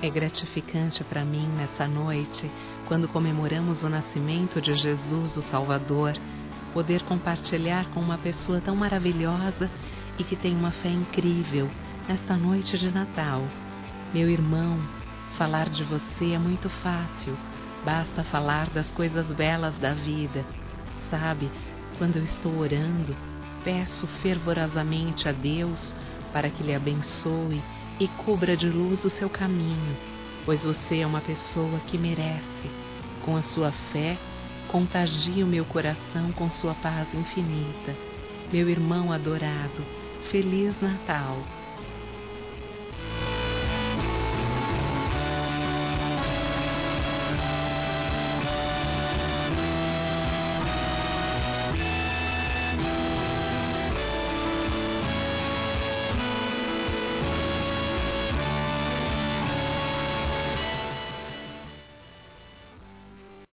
É gratificante para mim nessa noite, quando comemoramos o nascimento de Jesus, o Salvador, poder compartilhar com uma pessoa tão maravilhosa e que tem uma fé incrível nesta noite de Natal. Meu irmão, falar de você é muito fácil, basta falar das coisas belas da vida. Sabe, quando eu estou orando, peço fervorosamente a Deus para que lhe abençoe e cubra de luz o seu caminho, pois você é uma pessoa que merece. Com a sua fé, contagie o meu coração com sua paz infinita. Meu irmão adorado, Feliz Natal!